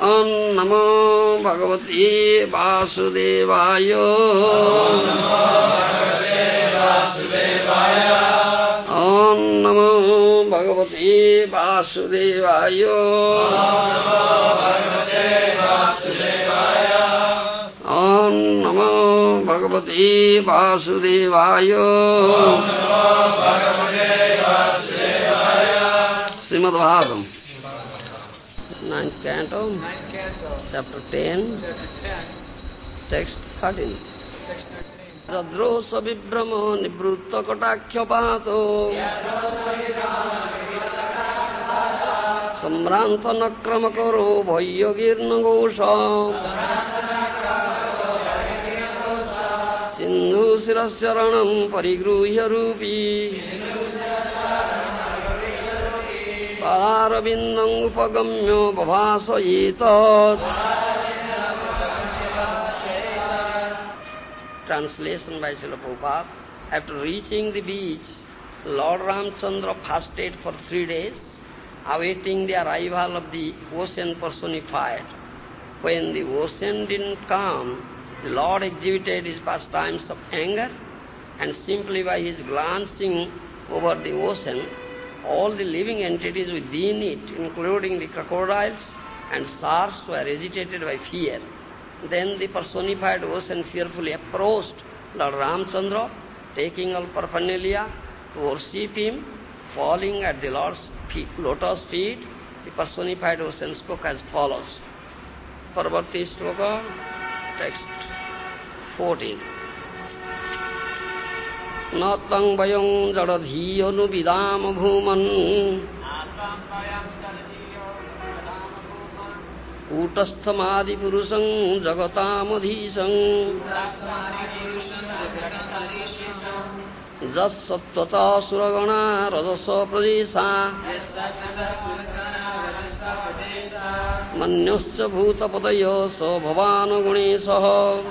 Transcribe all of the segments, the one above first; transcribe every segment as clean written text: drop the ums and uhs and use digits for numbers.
Om Namo Bhagavate Vasudevaya. Om Namo Bhagavate Vasudevaya. Om Namo Bhagavate Vasudevaya. Om Namo Bhagavate Vasudevaya. Om Namo Bhagavate Vasudevaya. Srimad Bhagavatam. Ninth canto, chapter 10, text 13. Jadrosa vibhramo nibrutta katakshyapato samranta nakramakaro bhayyagirna gosha sindhu sirasyaranam parigruhya rupi Parabindam upagamyo bhavasvayetat. Translation by Srila Prabhupada. After reaching the beach, Lord Ramchandra fasted for 3 days, awaiting the arrival of the ocean personified. When the ocean didn't come, the Lord exhibited his pastimes of anger, and simply by his glancing over the ocean, all the living entities within it, including the crocodiles and sharks, were agitated by fear. Then the personified ocean fearfully approached Lord Ramchandra, taking all paraphernalia to worship him. Falling at the Lord's lotus feet, the personified ocean spoke as follows. Parvati Shloka, text 14. Natang bayang jaradhiyo nuvidam bhuman Utasthamadi purusang jagatamodhisang Jas sattvata suragana radasa pradesha Manyasya bhutapadayo so bhavana gunesha.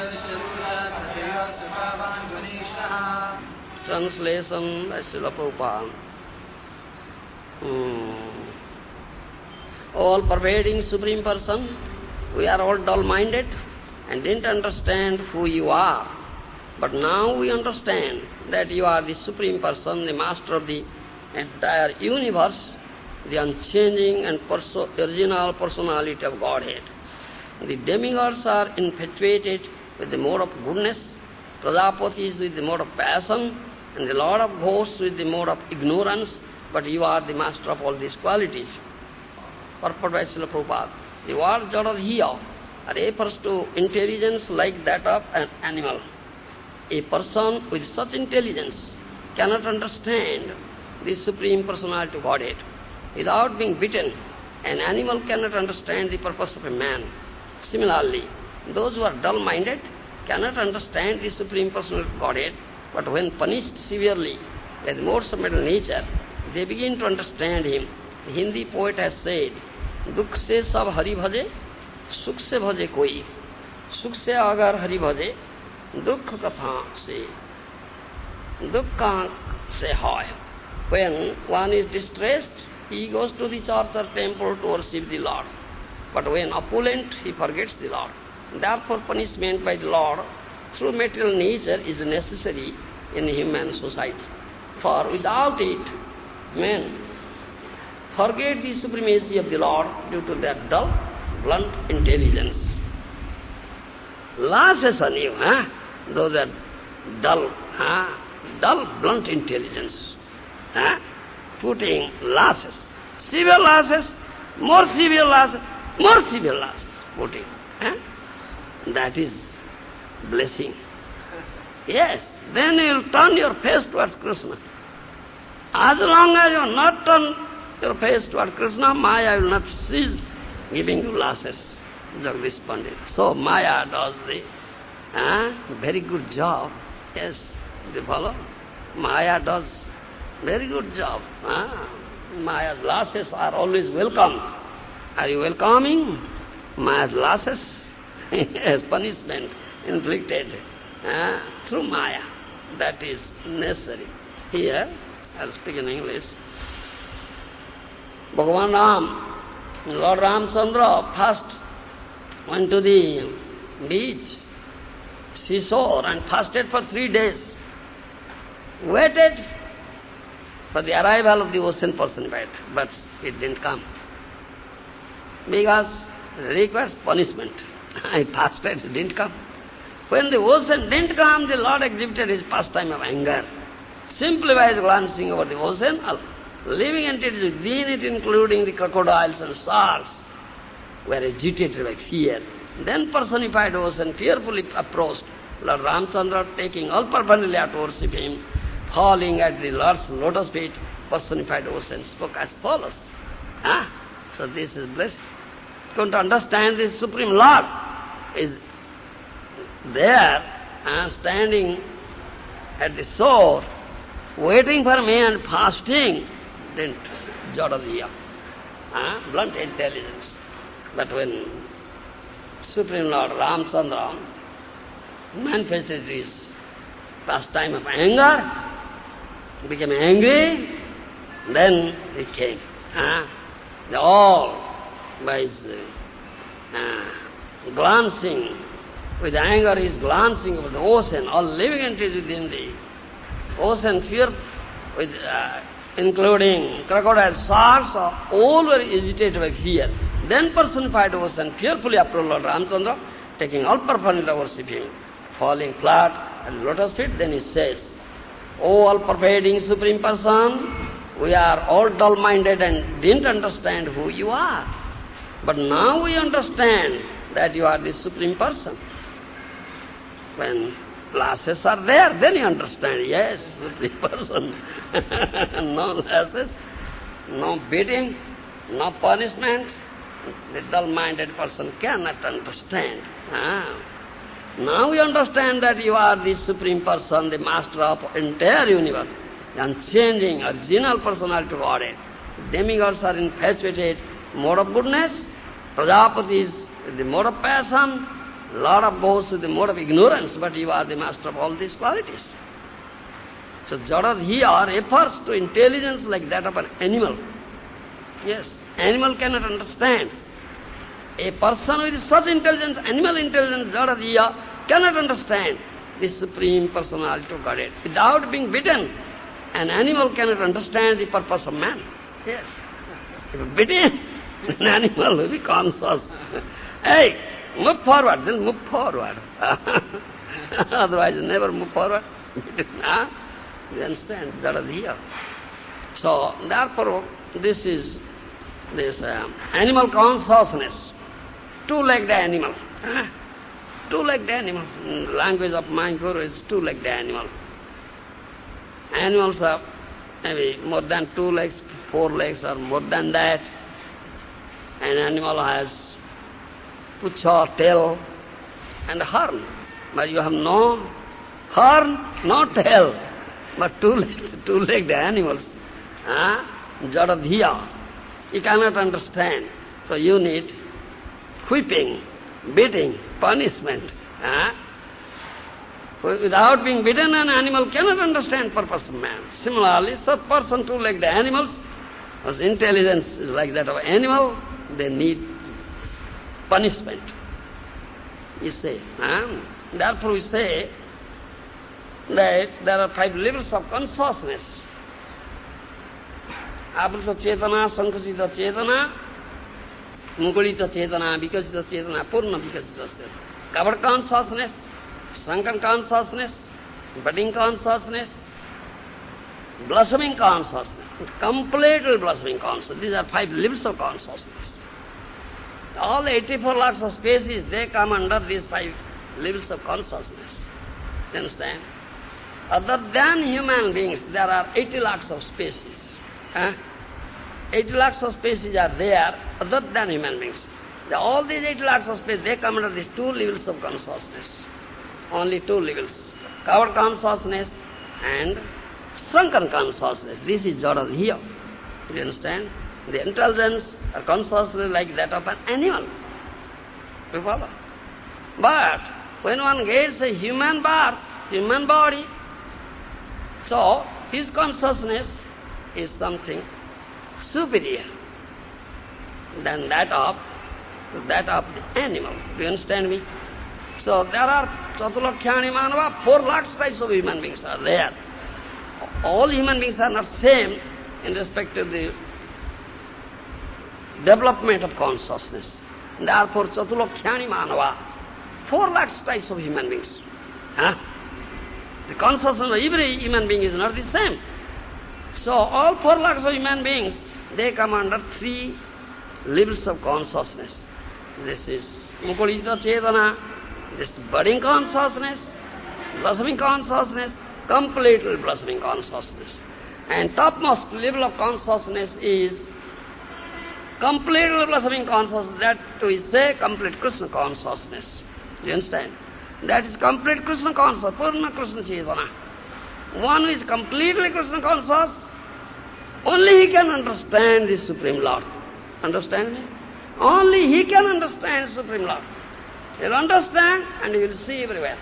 Translation by Srila Prabhupada. All-pervading Supreme Person, we are all dull-minded and didn't understand who you are. But now we understand that you are the Supreme Person, the Master of the entire universe, the unchanging and original personality of Godhead. The demigods are infatuated with the mode of goodness, Prajapati is with the mode of passion, and the Lord of Ghosts with the mode of ignorance, but you are the master of all these qualities. Purport by Srila Prabhupada. The word Jaradhiya refers to intelligence like that of an animal. A person with such intelligence cannot understand the Supreme Personality of Godhead. Without being bitten, an animal cannot understand the purpose of a man. Similarly, those who are dull-minded cannot understand the Supreme Personality of Godhead, but when punished severely by the modes of mental nature, they begin to understand him. The Hindi poet has said, Dukh se sab hari bhaje, sukh se bhaje koi. Sukh se agar hari bhaje, dukh katha se. Dukkha se hoy. When one is distressed, he goes to the church or temple to worship the Lord. But when opulent, he forgets the Lord. Therefore, punishment by the Lord through material nature is necessary in human society. For without it, men forget the supremacy of the Lord due to their dull, blunt intelligence. Lashes on you, those are dull, blunt intelligence. Putting lashes, severe lashes, more severe lashes, more severe lashes, putting. That is blessing. Yes, then you will turn your face towards Krishna. As long as you have not turned your face towards Krishna, Maya will not cease giving you lashes, Jagdish Pandit. So Maya does the very good job. Yes, you follow? Maya does very good job. Maya's lashes are always welcome. Are you welcoming Maya's lashes? As punishment inflicted through Maya. That is necessary. Here, I'll speak in English. Bhagavan Ram Lord Ramchandra first went to the beach, seashore, and fasted for 3 days. Waited for the arrival of the ocean personified, but it didn't come. Because it requires punishment. I fasted, it didn't come. When the ocean didn't come, the Lord exhibited his pastime of anger. Simply by glancing over the ocean, living entities within it, including the crocodiles and sharks, were agitated by fear. Then personified ocean fearfully approached Lord Ramchandra, taking all paraphernalia to worship him. Falling at the Lord's lotus feet, personified ocean spoke as follows. So this is bliss. Going to understand this Supreme Lord is there, standing at the shore, waiting for me and fasting, then Jadadiya, blunt intelligence. But when Supreme Lord Ramchandra manifested his pastime of anger, became angry, then he came. All by his glancing, with anger he is glancing over the ocean, all living entities within the ocean, fear, with, including crocodiles, sharks, all were agitated by fear. Then personified ocean fearfully approached Lord Ramchandra, taking all paraphernalia to worship him, falling flat at lotus feet, then he says, O all-pervading Supreme Person, we are all dull-minded and didn't understand who you are. But now we understand that you are the Supreme Person. When lashes are there, then you understand, yes, Supreme Person. No lashes, no beating, no punishment. The dull-minded person cannot understand. Now we understand that you are the Supreme Person, the Master of entire universe, the unchanging, original personality of Godhead. Demigods are infatuated, mode of goodness, Prajapatis with the mode of passion, Lord of ghosts with the mode of ignorance, but you are the Master of all these qualities. So Jadadhiya refers to intelligence like that of an animal. Yes, animal cannot understand. A person with such intelligence, animal intelligence, Jadadhiya, cannot understand the Supreme Personality of Godhead. Without being bitten, an animal cannot understand the purpose of man. Yes. If bitten, an animal will be conscious. Hey, move forward, then move forward. Otherwise, never move forward. You understand? Jadadhiya. So, therefore, this is this animal consciousness. Two-legged animal. Two-legged animal. In language of Mayapur is two-legged animal. Animals have maybe more than 2 legs, 4 legs, or more than that. An animal has pucha, tail, and horn. But you have no horn, no tail, but two-legged animals. Jadadhiya. You cannot understand. So you need whipping, beating, punishment. Without being beaten, an animal cannot understand purpose of man. Similarly, such person, two-legged animals, whose intelligence is like that of an animal, they need punishment. You say. Therefore we say that there are 5 levels of consciousness. Avrita Chetana, Sankuchita Chetana, Mukulita Chetana, Vikasita Chetana, Purna Vikasita Chetana. Covered consciousness, shrunken consciousness, budding consciousness, blossoming consciousness, completely blossoming consciousness. These are 5 levels of consciousness. All 84 lakhs of species, they come under these 5 levels of consciousness. You understand? Other than human beings, there are 80 lakhs of species. 80 lakhs of species are there, other than human beings. All these 80 lakhs of species, they come under these 2 levels of consciousness. Only 2 levels. Covered consciousness and shrunken consciousness. This is Jadadhiya. You understand? The intelligence or consciousness like that of an animal. You follow? But when one gets a human birth, human body, so his consciousness is something superior. than that of the animal. Do you understand me? So there are Chatulakhyani Manava, 4 lakhs types of human beings are there. All human beings are not same in respect to the development of consciousness. Therefore, Chatulakhyani Manava, 4 lakhs types of human beings. The consciousness of every human being is not the same. So all 4 lakhs of human beings, they come under 3 levels of consciousness. This is Mukulita Chetana, this budding consciousness, blossoming consciousness, completely blossoming consciousness. And topmost level of consciousness is completely blossoming consciousness, that we say complete Krishna consciousness. Do you understand? That is complete Krishna consciousness, Purna Krishna Chetana. One who is completely Krishna conscious, only he can understand the Supreme Lord. Understand me? Only he can understand Supreme Lord. He will understand and he will see everywhere.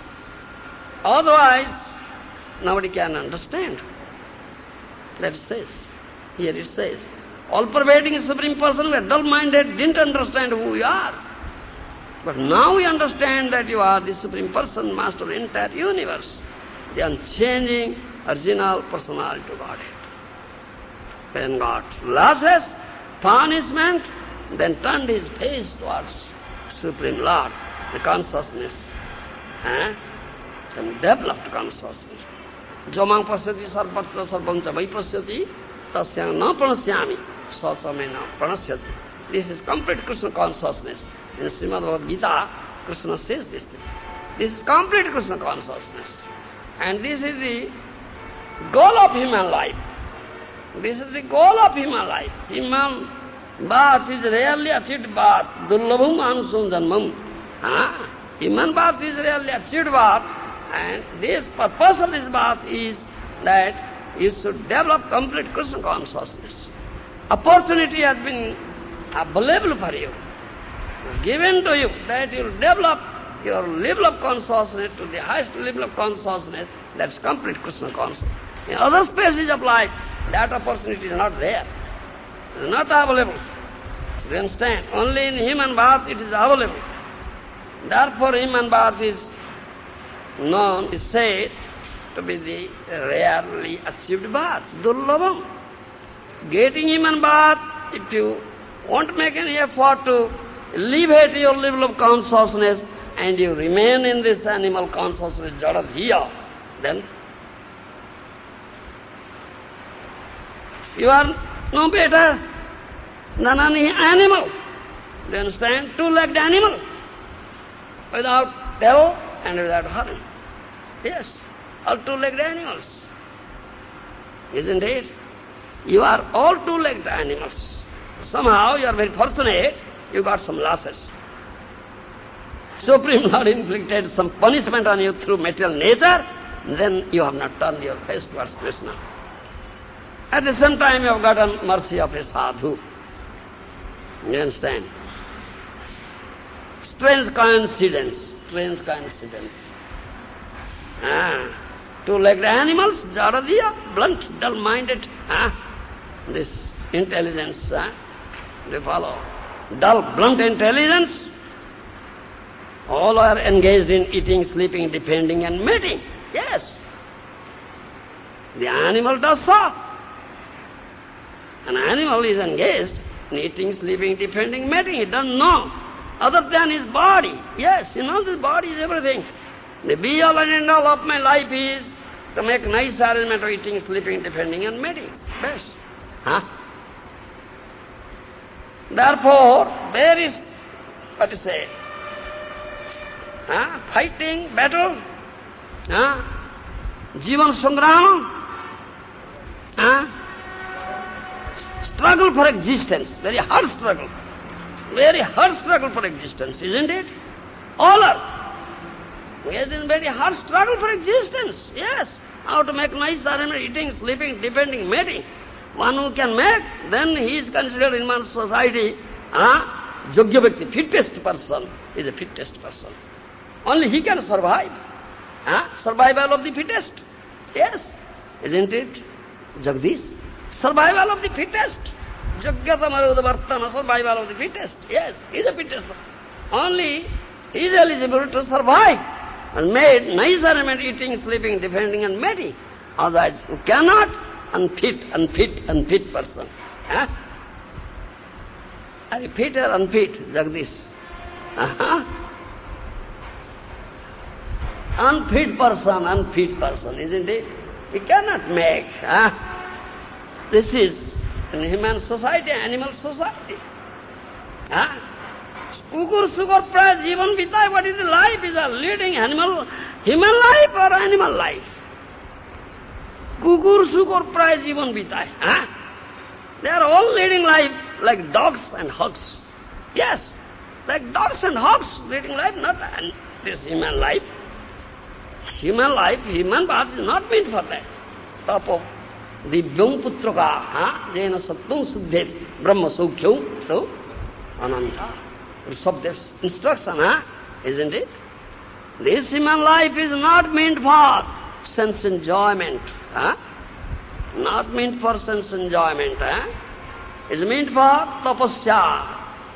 Otherwise, nobody can understand. That it says. Here it says, all-pervading Supreme Person, who are dull-minded, didn't understand who you are. But now we understand that you are the Supreme Person, Master of the entire universe, the unchanging, original personality of Godhead. When God lashes, punishment, then turned his face towards Supreme Lord, the consciousness, and developed consciousness. Jomang pasyati sarvatra sarvam cha vai pasyati tasyang na pranasyami sasamena pranasyati. This is complete Krishna consciousness. In Srimad Bhagavad Gita, Krishna says this thing. This is complete Krishna consciousness. And this is the goal of human life. This is the goal of human life. Human birth is rarely achieved birth. Durlabhum anusum janmam. Human birth is rarely achieved birth. And this purpose of this birth is that you should develop complete Krishna consciousness. Opportunity has been available for you. It's given to you that you will develop your level of consciousness to the highest level of consciousness. That's complete Krishna consciousness. In other spaces of life, that opportunity is not there. It is not available. You understand? Only in human birth it is available. Therefore, human birth is known, is said to be the rarely achieved birth. Durlabham. Getting human birth, if you won't make any effort to elevate your level of consciousness and you remain in this animal consciousness, Jadadhiya, then you are no better than any animal. Do you understand? 2-legged animal, without tail and without horn. Yes, all 2-legged animals. Isn't it? You are all 2-legged animals. Somehow you are very fortunate, you got some losses. Supreme Lord inflicted some punishment on you through material nature, then you have not turned your face towards Krishna. At the same time you have gotten mercy of a sadhu. You understand? Strange coincidence. 2-legged animals, Jadadhiya, blunt, dull-minded. This intelligence, they follow. Dull, blunt intelligence. All are engaged in eating, sleeping, depending and mating. Yes. The animal does so. An animal is engaged in eating, sleeping, depending, mating. He doesn't know other than his body. Yes, he knows his body is everything. The be-all and end-all of my life is to make nice arrangement of eating, sleeping, depending and mating. Best. Therefore, there is, what to say, fighting, battle, Jivan Sangrama, struggle for existence, very hard struggle for existence, isn't it? All are. It is a very hard struggle for existence, yes. How to make nice arrangement, eating, sleeping, depending, mating. One who can make, then he is considered in one's society, Yogya Bhakti, fittest person, is the fittest person. Only he can survive. Survival of the fittest. Yes. Isn't it, Jagdish? Survival of the fittest. Jagyatamarudavartana, survival of the fittest. Yes, he is the fittest. Only he is eligible to survive and made nice arrangement, eating, sleeping, defending and mating. Otherwise, you cannot unfit person. I repeat or unfit, Jagdish? Unfit person, isn't it? We cannot make. This is in human society, animal society. Kukur, sukur, pride, jivan, vitai, what is the life? Is a leading animal, human life or animal life? Kukur, sukur, pride, jivan, vitai. They are all leading life like dogs and hogs. Yes, like dogs and hogs leading life, not this human life. Human life, human birth is not meant for that. Top of Divyam Putraka, Jena Sattum Suddhet, Brahma Sukhyam, so Ananta. Subject's instruction, isn't it? This human life is not meant for sense enjoyment. Not meant for sense enjoyment. It's meant for tapasya.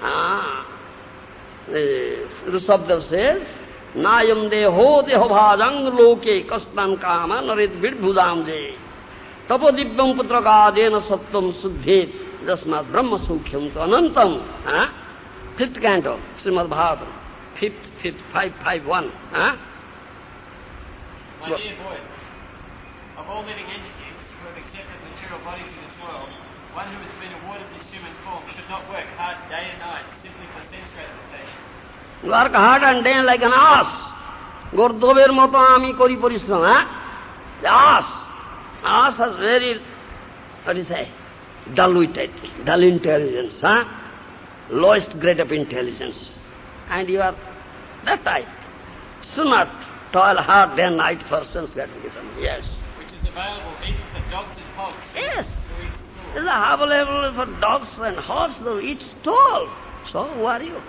The Sabda says, Nayam deho deho bhajang loke kastan kama narit vidbhudam je. Tapo divyam putraka jena sattam suddhet jasmat brahma sukhyam to anantam. Fifth canto, Srimad Bhagavatam. Fifth, 551. My dear boy, of all living entities who have accepted material bodies in this world, one who has been awarded this human form should not work hard day and night simply for sense gratification. Work hard and day like an ass. Gordober moto ami kori parishram. The ass has very, what do you say, dull intelligence. Lowest grade of intelligence. And you are that type. So not toil hard day and night for sense gratification. Yes. Which is available even for dogs and hogs. Yes. It is available for dogs and hogs to eat stool. So who are you?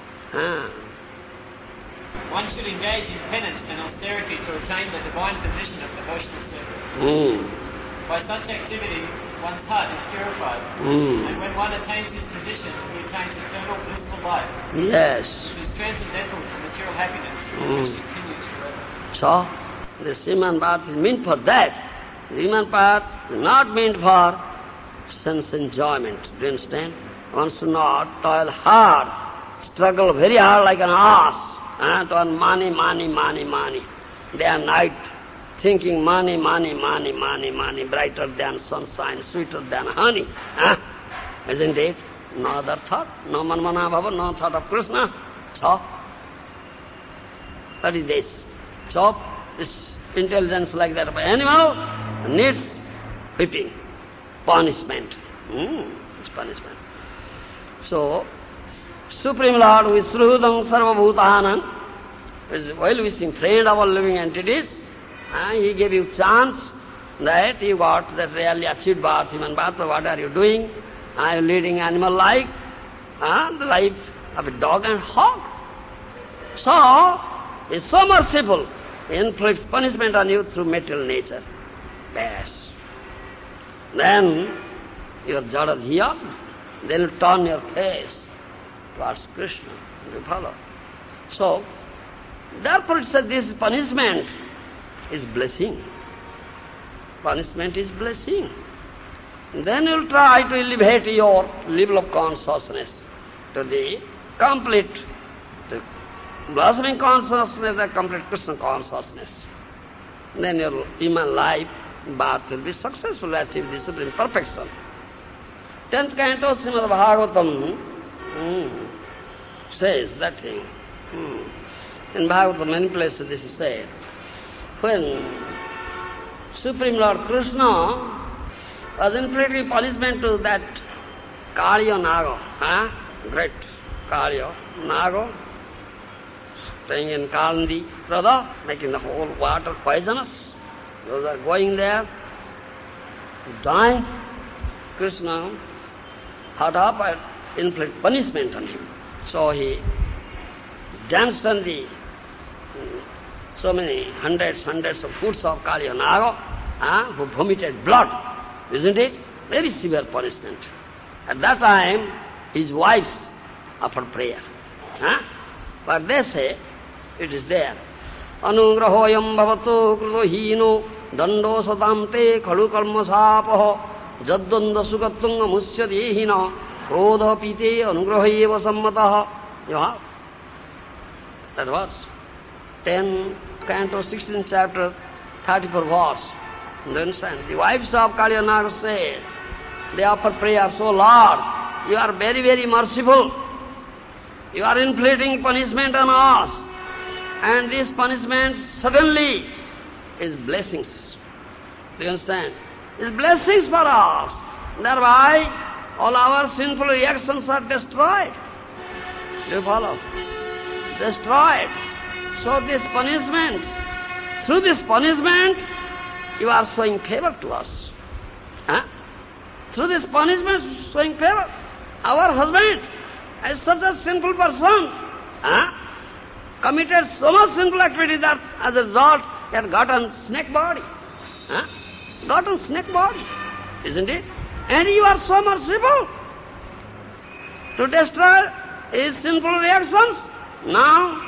One should engage in penance and austerity to attain the divine position of devotional service. By such activity, one's heart is purified. And when one attains this position, he attains eternal blissful life. Yes. Which is transcendental to material happiness, which continues forever. So, the human path is meant for that. The human path is not meant for sense enjoyment. Do you understand? One should not toil hard, struggle very hard like an ass, to earn money, day and night, thinking money, brighter than sunshine, sweeter than honey. Isn't it? No other thought, no manmana bhava, no thought of Krishna. So, what is this? So, this intelligence like that of an animal needs whipping, punishment. It's punishment. So, Supreme Lord, who is Sruhudam Sarvabhutanam, is well-wishing friend of all living entities, he gave you chance that you got that really achieved birth, human birth, so what are you doing? Are you leading animal life? The life of a dog and hog. So, he is so merciful, he inflicts punishment on you through material nature. Best. Then, your jada dhiya, then you turn your face towards Krishna, and you follow. So, therefore it says this punishment is blessing. Punishment is blessing. Then you will try to elevate your level of consciousness to the complete, the blossoming consciousness, the complete Krishna consciousness. Then your human life, birth will be successful, achieve the supreme perfection. 10th canto Srimad Bhagavatam says that thing. In Bhagavatam, many places this is said. When Supreme Lord Krishna was inflicting punishment to that Kaliya Naga, great Kaliya Naga, staying in Kalandi, brother, making the whole water poisonous. Those are going there, dying. Krishna thought up and inflict punishment on him. So he danced on the so many hundreds of foots of Kaliya Naga, who vomited blood, isn't it? Very severe punishment. At that time, his wives offered prayer. But they say, it is there. Anugrahoyam bhavato krudohino dando sadamte khalu karma sapaho jaddanda sugatunga musya dehina krodha pite anugrahayeva sammataha. You have that verse. 10 canto 16th chapter 34 verse. You understand? The wives of Kalyanaga said, they offer prayer, so Lord, you are very, very merciful. You are inflicting punishment on us. And this punishment suddenly is blessings. Do you understand? It's blessings for us. Thereby, all our sinful reactions are destroyed. Do you follow? Destroyed. So this punishment, through this punishment, you are showing favor to us. Through this punishment, showing favor. Our husband is such a sinful person, committed so much sinful activity that as a result, he had gotten snake body. Gotten snake body, isn't it? And you are so merciful to destroy his sinful reactions. Now,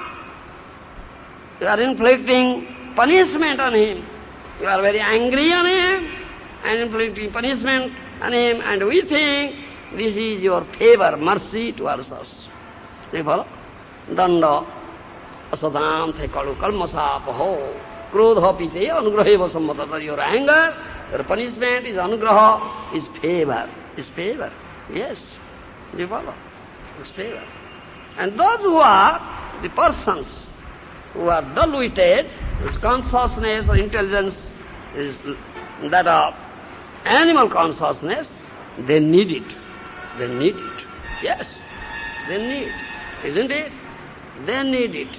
you are inflicting punishment on him. You are very angry on him and inflicting punishment on him, and we think this is your favor, mercy towards us. Do you follow? Danda asadam the kalu kalmasapaho krodha pite anugraheva sammatata. Your anger, your punishment is anugraha, is favor. Is favor. Yes. Do you follow? Is favor. And those who are the persons who are dull-witted, whose consciousness or intelligence is that of animal consciousness, they need it. They need it. Yes, they need. Isn't it? They need it.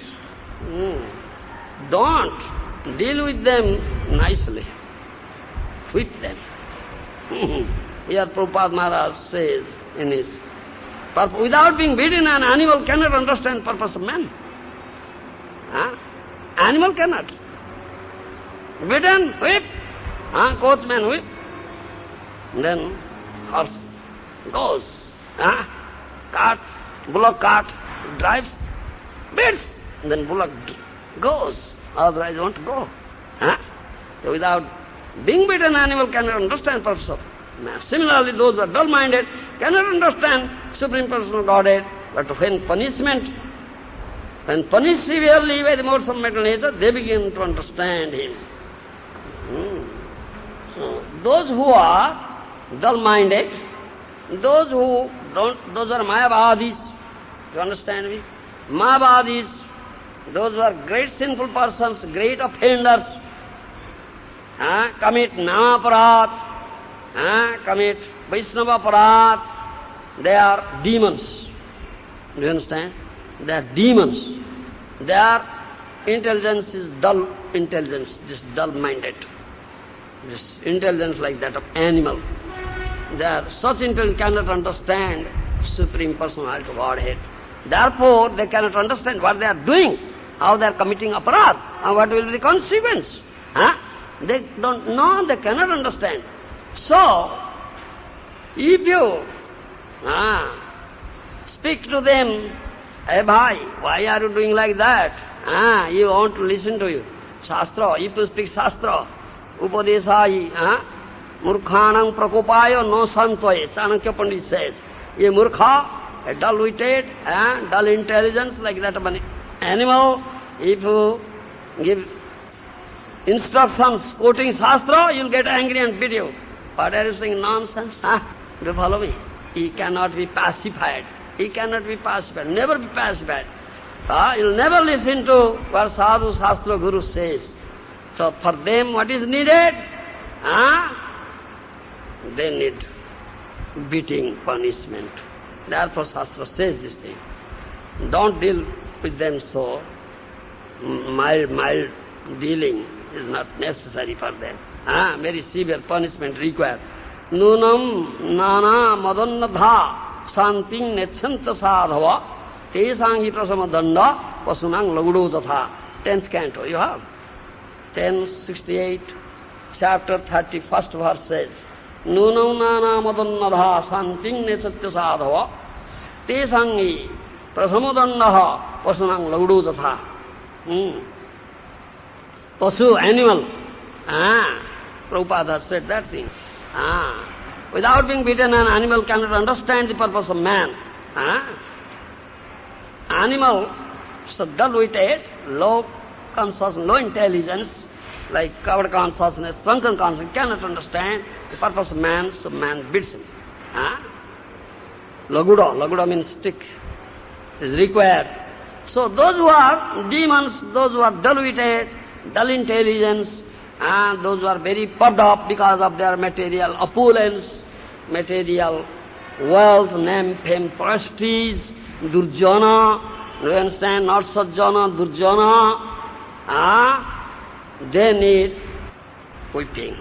Don't deal with them nicely. With them. Here Prabhupada Maharaj says in his, without being beaten, an animal cannot understand the purpose of man. Animal cannot. Beaten, whip. Coachman, whip. Then horse goes. Cart, bullock cart drives, beats. Then bullock goes. Otherwise won't go. So without being beaten, animal cannot understand the purpose of man. Similarly, those who are dull-minded cannot understand Supreme Personal Godhead. But when punished severely by the modes of mental nature, they begin to understand him. So, those who are dull-minded, those who don't, those are Mayavadis, you understand me? Mayavadis, those who are great sinful persons, great offenders, commit Namaparat, commit Vaishnava Parat, they are demons. Do you understand? They are demons. Their intelligence is dull intelligence, just dull-minded. This intelligence like that of animal. They are such intelligence cannot understand Supreme Personality of Godhead. Therefore, they cannot understand what they are doing, how they are committing aparat, and what will be the consequence. They don't know, they cannot understand. So, if you speak to them, hey bhai, why are you doing like that? You want to listen to you. Shastra, if you speak Shastra, Upadesai, Murkhanam Prakopaya no Santvaye, Chanakya Pandit says, ye Murkha, a dull-witted, dull intelligence like that of an animal, if you give instructions quoting Shastra, you'll get angry and beat you. What are you saying? Nonsense? Do you follow me? He cannot be pacified. He cannot be pacified, never be pacified. You'll never listen to what Sadhu Shastra Guru says. So for them what is needed? They need beating, punishment. Therefore Shastra says this thing. Don't deal with them so. Mild dealing is not necessary for them. Very severe punishment required. Nunam nana madannadha santing nechanta sadhava tesangi prasama danda pasunang lagudu tatha. 10th canto, you have. 1068, chapter 31st verse says, Nunam nana madannadha santing nesatya sadhava te sangi prasamudannaha pasunang laudu datha. Pasu, animal. Prabhupada said that thing. Without being beaten, an animal cannot understand the purpose of man. Animal, so dull-witted, low consciousness, low intelligence, like covered consciousness, drunken consciousness, cannot understand the purpose of man, so man beats him. Laguda means stick, is required. So those who are demons, those who are dull-witted, dull intelligence, and those who are very puffed up because of their material opulence, material wealth, name, fame, prestige, Durjana, you understand, not Sajjana, Durjana, they need whipping,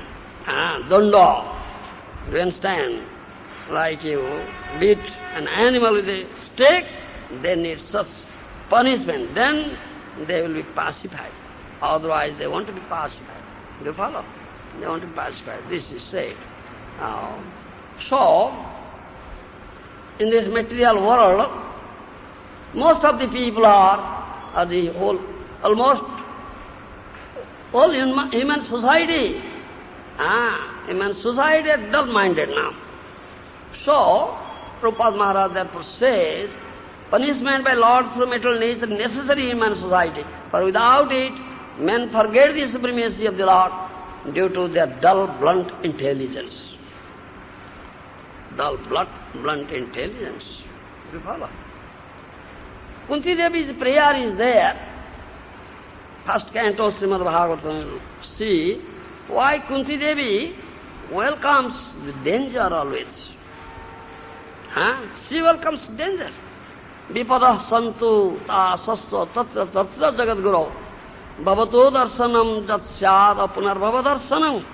danda, you understand, like you beat an animal with a stick, they need such punishment, then they will be pacified. Otherwise they want to be pacified. Do you follow? They want to be pacified. This is said. So, in this material world, most of the people are the whole, almost all human society, human society are dull-minded now. So, Prabhupada Maharaj therefore says, punishment by Lord through material nature is necessary in human society, for without it, men forget the supremacy of the Lord due to their dull, blunt intelligence. Dull, blunt intelligence. Do you follow? Kunti Devi's prayer is there. First canto Srimad Bhagavatam. See why Kunti Devi welcomes the danger always. She welcomes danger. Vipada santu ta sasya tatra tatra jagat guru. Bhavato darshanam jat syad apunarbhava darshanam.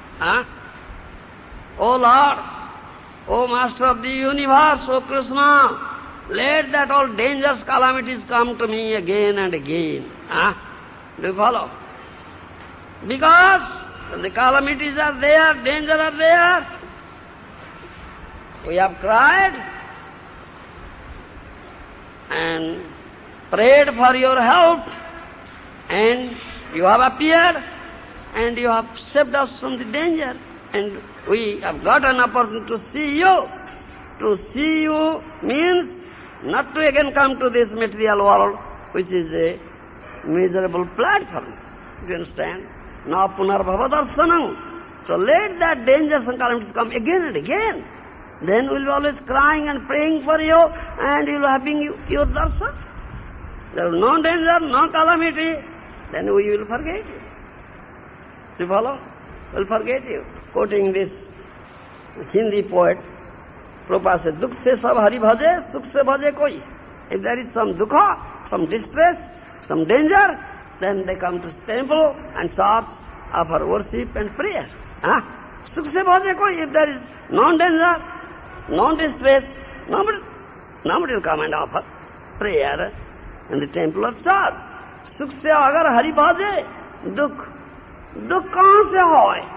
O Lord, O Master of the universe, O Krishna, let that all dangers, calamities come to me again and again. Do you follow? Because the calamities are there, danger are there. We have cried and prayed for your help, and you have appeared, and you have saved us from the danger, and we have got an opportunity to see you. To see you means not to again come to this material world, which is a miserable platform. Do you understand? Na punarbhava darshanam. So let that dangers and calamities come again and again. Then we'll be always crying and praying for you, and you'll have your darshan. There is no danger, no calamity, then we will forget you. Do you follow? We'll forget you. Quoting this Hindi poet, Prabhupada said, Dukh se sab hari bhaje, sukh se bhaje koi. If there is some dukha, some distress, some danger, then they come to temple and start offer worship and prayer. Sukh se bhaje koi. If there is no danger, no distress, nobody will come and offer prayer in the temple or church. Sukh se agar hari bhaje, dukh kahan se hoy?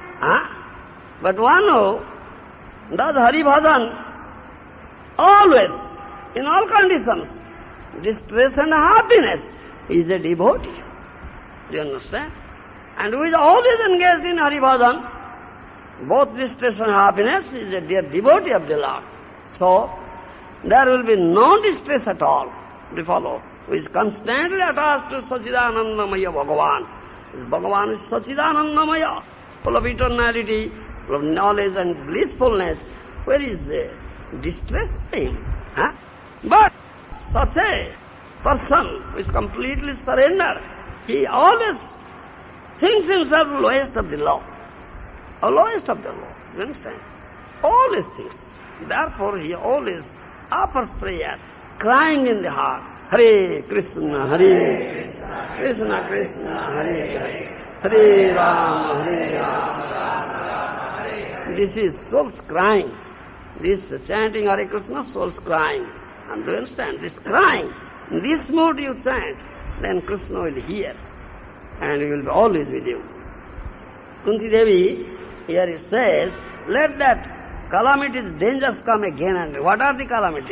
But one who does Hari Bhajan always, in all conditions, distress and happiness, is a devotee. Do you understand? And who is always engaged in Hari Bhajan, both distress and happiness, is a dear devotee of the Lord. So, there will be no distress at all. Do you follow? Who is constantly attached to Sachidanandamaya Bhagavan. Bhagavan is Sachidanandamaya, full of eternality, full of knowledge and blissfulness. Where is distress in him? But such a person who is completely surrendered, he always thinks himself lowest of the law, or lowest of the law. You understand? Always thinks. Therefore he always offers prayer, crying in the heart, Hare Krishna, Hare Krishna, Krishna Krishna, Hare Hare, Hare Rama, Hare Rama, Hare Hare. This is soul's crying. This chanting Hare Krishna, soul's crying. And do you understand? This crying, in this mood you chant, then Krishna will hear, and he will be always with you. Kunti Devi, here it says, let that calamities, dangers come again. And what are the calamities?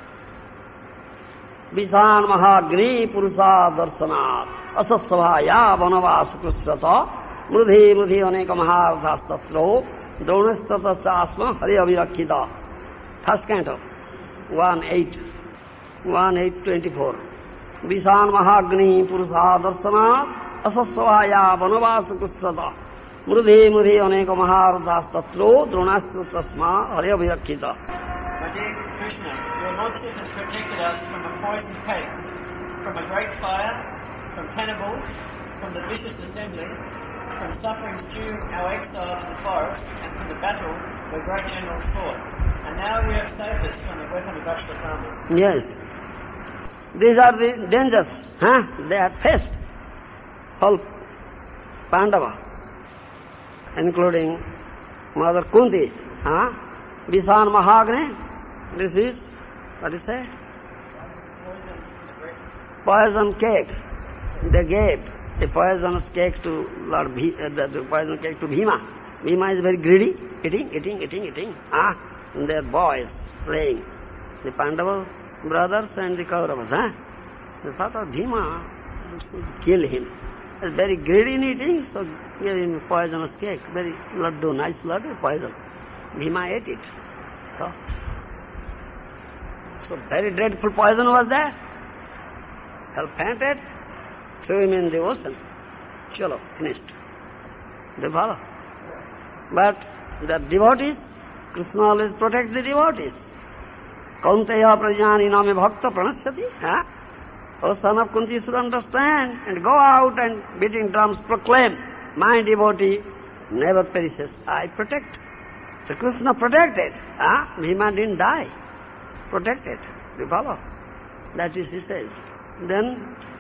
Visan mahagni purusha darsanat asasvaya vanavas krushrata mrudhi mrudhi aneka maharthastatra dronastata asma hari avirakkhita. First canto, 1:8-24. Visan mahagni purusha darsanat asasvaya vanavas krushrata mrudhi mrudhi aneka maharthastatra dronastata asma hari avirakkhita. My dear Krishna, your Lordship has protected us from a poisoned cake, from a great fire, from cannibals, from the vicious assembly, from sufferings during our exile to the forest, and from the battle where great generals fought. And now you have saved us from the weapon of Ashwatthama. Yes. These are the dangers, they have faced. All Pandava, including Mother Kunti, Visan Mahagni. This is, what is it? Poison cake. They gave the poisonous cake to Lord the poison cake to Bhima. Bhima is very greedy, eating. And their boys playing. The Pandava brothers and the Kauravas. They thought of Bhima to kill him. He was very greedy in eating, so gave him poisonous cake. Very laddu, nice laddu, poison. Bhima ate it. So very dreadful poison was there. Hell fainted, threw him in the ocean. Chalo, finished. They follow. But the devotees, Krishna always protects the devotees. Kaunteya prajnani name bhakta pranasyati. O son of Kunti, you should understand and go out and beating drums proclaim, my devotee never perishes. I protect. So Krishna protected. Bhima didn't die. Protected. You follow? That is, he says. Then,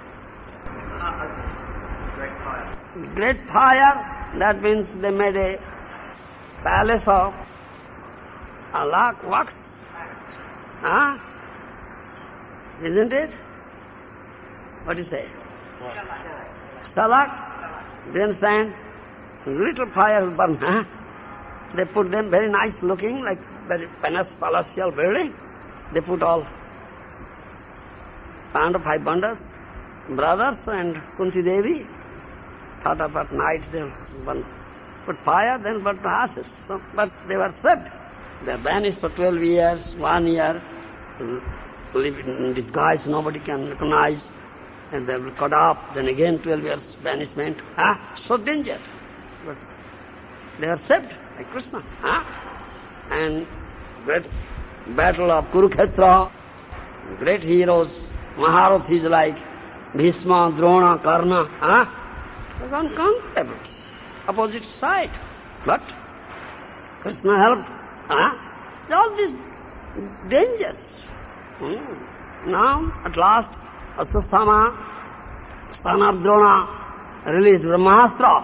great fire, that means they made a palace of a lakh wax. Isn't it? What do you say? Salak, then sand, little fire will burn. They put them very nice looking, like very palatial building. They put all Pandava 5 brothers and Kunti Devi. Thought of at night they'll put fire, then burn the ashes. So, but they were saved. They were banished for 12 years, 1 year, live in disguise, nobody can recognize, and they will cut off, then again 12 years banishment. So dangerous. But they are saved by Krishna. And great battle of Kurukshetra, great heroes, Maharathis like Bhishma, Drona, Karna, was unconquerable, opposite side. But Krishna helped. All these dangers. Now, at last, Ashwatthama, son of Drona, released Brahmastra.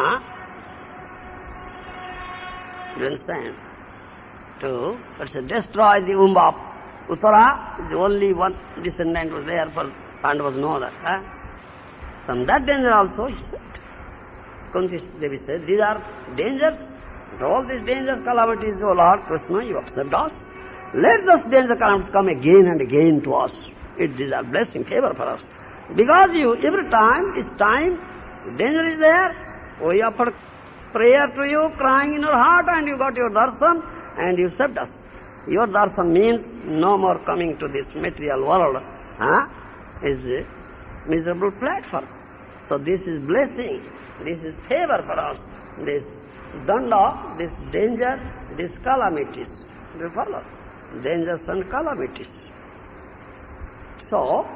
You understand? To destroy the womb of Uttara. The only one descendant was there for Pandavas know that. From that danger also, he said, Kunti Devi said, these are dangers. And all these dangers, calamities, O Lord Krishna, you accept us. Let those danger calamities come again and again to us. It is a blessing, favor for us. Because you, every time, it's time, danger is there. We offer prayer to you, crying in your heart, and you got your darshan, and you accept us. Your darshan means no more coming to this material world. Is a miserable platform. So this is blessing, this is favor for us. This danda, this danger, this calamities. Do you follow? Dangers and calamities. So,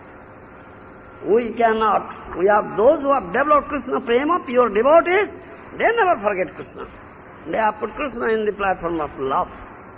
we cannot, we have those who have developed Krishna prema, pure devotees, they never forget Krishna. They have put Krishna in the platform of love.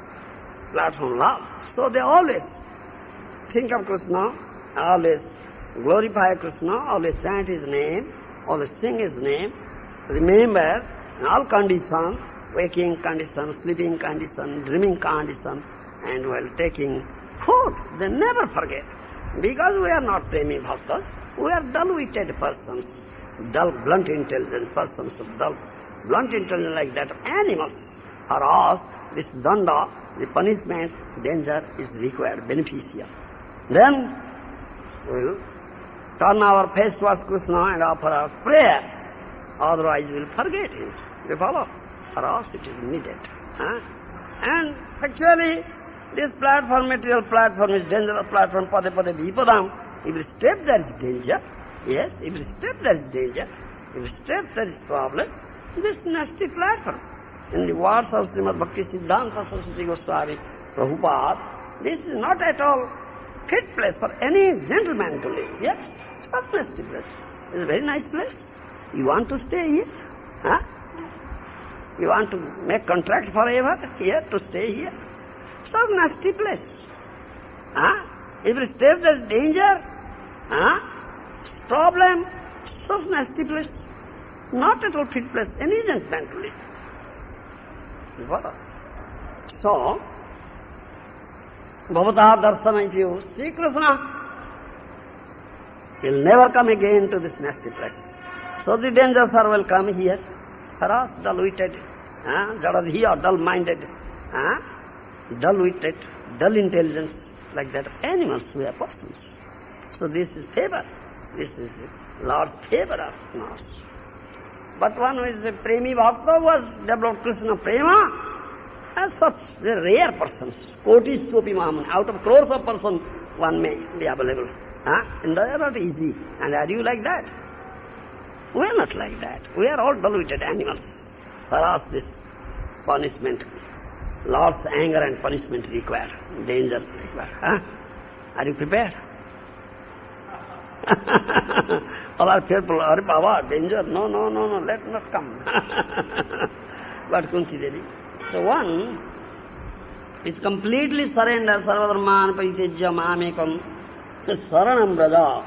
So they always think of Krishna, always glorify Krishna, always chant His name, always sing His name, remember in all conditions, waking condition, sleeping condition, dreaming condition, and while taking food, they never forget. Because we are not premi bhaktas, we are dull-witted persons, dull, blunt intelligent persons, dull, blunt intelligence like that of animals. or else this danda, the punishment, danger is required, beneficial. Then we will turn our face towards Krishna and offer our prayer. Otherwise we will forget him. You follow? Or else it is needed. And actually, this platform, material platform, is dangerous platform, pade pade vipadam. Every step there is danger. Yes, every step there is danger. Every step there is problem. This nasty platform. In the words of Srimad Bhakti Siddhanta Saraswati Goswami Prabhupada, this is not at all fit place for any gentleman to live. Yes, such nasty place. It's a very nice place. You want to stay here? You want to make contract forever here, to stay here? Such nasty place. Every step there is danger. Problem. Such nasty place. Not at all fit place, any gentleman to live. So, Bhavata Darsana, if you see Krishna, you'll never come again to this nasty place. So the dangers are will come here. For us, dull-witted, jadadhi or dull-minded, dull-witted, dull intelligence, like that of animals, we are persons. So this is favor. This is Lord's favor of us. But one who is a premi bhakta was developed Krishna prema, as such, they are rare persons. Kotis sopi mahaman. Out of crores of persons, one may be available. And they are not easy. And are you like that? We are not like that. We are all dull-witted animals. For us, this punishment, Lord's anger and punishment require, danger require. Are you prepared? All are fearful. Are Baba, danger? No, let not come. But Kunti Devi. So one is completely surrender, sarvadharman paritejya mamekam, so saranam braja.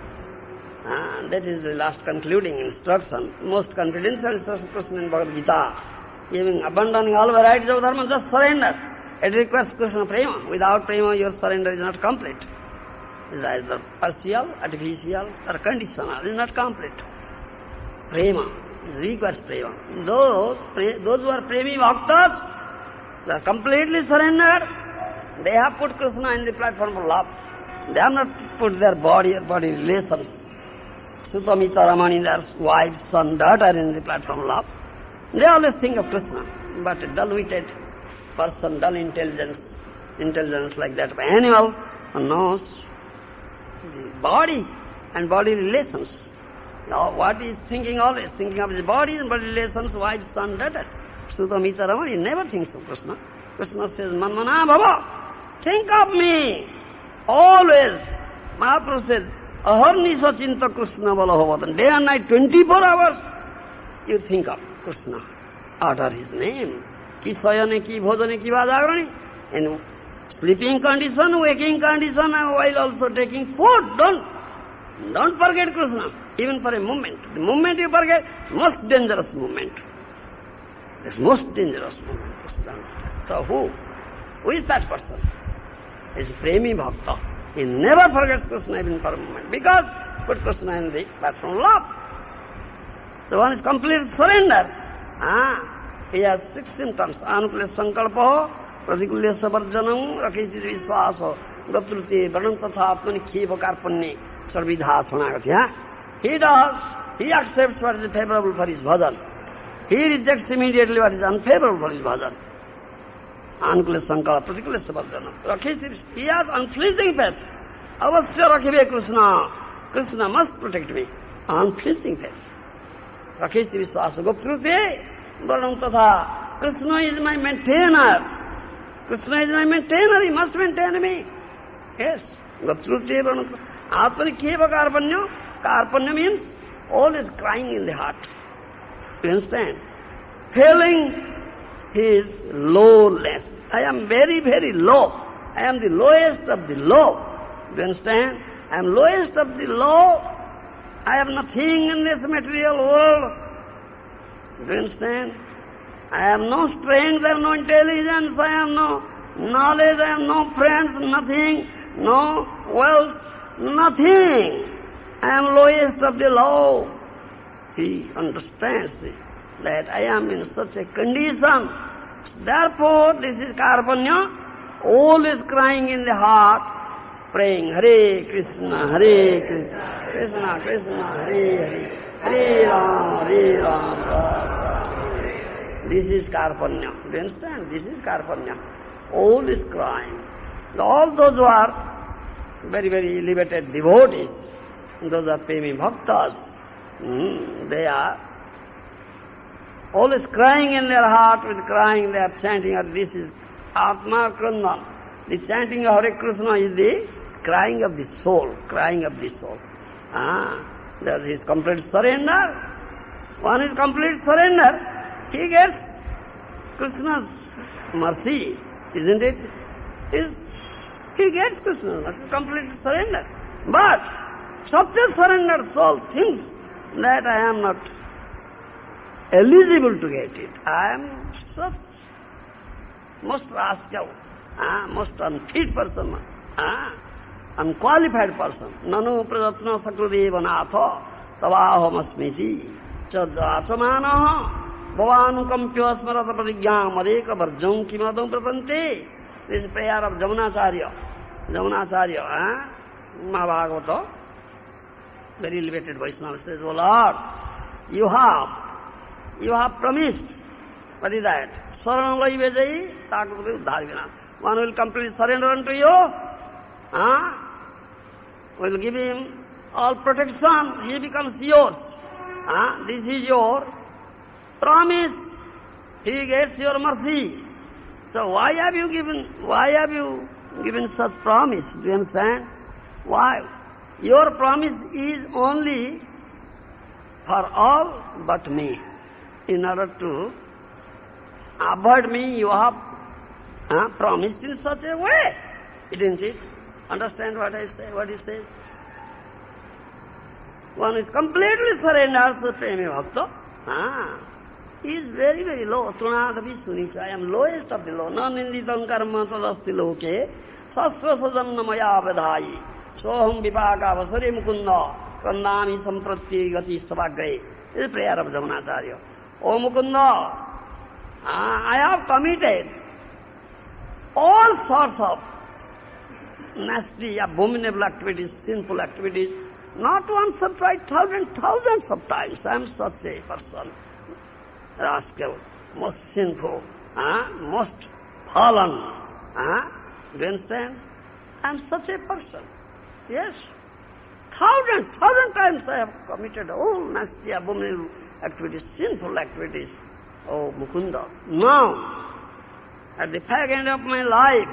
That is the last concluding instruction, most confidential instruction Krishna in Bhagavad Gita, giving, abandoning all varieties of dharma, just surrender. It requires Krishna prema. Without prema, your surrender is not complete. It is either partial, artificial, or conditional. It is not complete. Prema. It requires prema. Those who are premi bhaktas, they are completely surrendered. They have put Krishna in the platform of love. They have not put their body relations. Sutamita Ramani, their wife, son, daughter in the platform of love. They always think of Krishna. But a dull-witted person, dull intelligence like that of animal, knows the body and body relations. Now what he is thinking always? Thinking of his body and body relations, wife, son, daughter. Sutamita Ramani never thinks of Krishna. Krishna says, Manmana Bhava, think of me. Always. Mahaprabhu says, Aharnisha Chinta Krishna Balavatan. Day and night, 24 hours, you think of Krishna. Utter his name. Ki sayane, ki bhojane, ki vajagrani. In sleeping condition, waking condition, while also taking food, don't forget Krishna, even for a moment. The moment you forget, most dangerous moment. This most dangerous moment. So who is that person? He is premi bhakta. He never forgets Krishna even for a moment, because put Krishna in the platform of love. The one is complete surrender. He has 6 symptoms. Anukulya sankalpa, pratikulya savarjanam, rakiti visvaso, gapruti, varnam tatha atmani khiva karpanni, sarvidha sanagati. He does, he accepts what is favorable for his bhajan. He rejects immediately what is unfavorable for his bhajan. Anukulya sankala, pratikulya savarjanam. Rakiti, he has unpleasing faith. Avasya rakhive Krishna. Krishna must protect me. Unpleasing faith. Rakiti visvaso, gapruti, varnam tatha. Krishna is my maintainer. Krishna is my maintainer, he must maintain me. Yes. Gapruti, varnam tatha. Atmani khiva karpanya. Karpanya means always crying in the heart. You understand? Feeling his lowness. I am very, very low. I am the lowest of the low. Do you understand? I am lowest of the low. I have nothing in this material world. Do you understand? I have no strength, I have no intelligence, I have no knowledge, I have no friends, nothing, no wealth, nothing. I am lowest of the low. He understands that I am in such a condition Therefore, this is Karpanya, always crying in the heart, praying Hare Krishna, Krishna Krishna, Hare Hare, Hare Ram, Hare Ram. This is Karpanya. Do you understand? This is Karpanya. Always crying. All those who are very, very elevated devotees, those are Premi Bhaktas, they are always crying in their heart, with crying they are chanting, this is Atma Krandan. The chanting of Hare Krishna is the crying of the soul, crying of the soul. That is complete surrender. One is complete surrender, he gets Krishna's mercy, isn't it? He gets Krishna's mercy, complete surrender. But such a surrendered soul thinks that I am not eligible to get it. I am such most rascal, most unfit person, unqualified person. Nanu prajatna sakrudevanaatha tavaham asmiti chadvasamanaha bhavanukampya smarata pradigya mareka varjam kimadam pratante. This is prayer of Jamunacharya. Mahabhagavata, very elevated Vaishnava, says, O Lord, you have promised. What is that? Saranalai Vijay, Takutri Uddharvina. One will completely surrender unto you. Will give him all protection. He becomes yours. This is your promise. He gets your mercy. So why have you given such promise? Do you understand? Why? Your promise is only for all but me. In order to avoid me, you have promised in such a way, isn't it? Understand what I say? What he says? One is completely surrendered to Premi Bhakta. He is very, very low. Tunadavi Sunica. I am lowest of the low. Naninditam karma tadasti loke sasva sajanna maya vedhayi soham vipaka vasari mukunda kandami samprati gati savagre. This is prayer of Jamunacharya. O Mukunda, I have committed all sorts of nasty, abominable activities, sinful activities, not once or twice, thousands of times. I am such a person, rascal, most sinful, most fallen. Do you understand? I am such a person. Yes. Thousand times I have committed all nasty, abominable activities, sinful activities. Oh, Mukunda. Now, at the fag end of my life,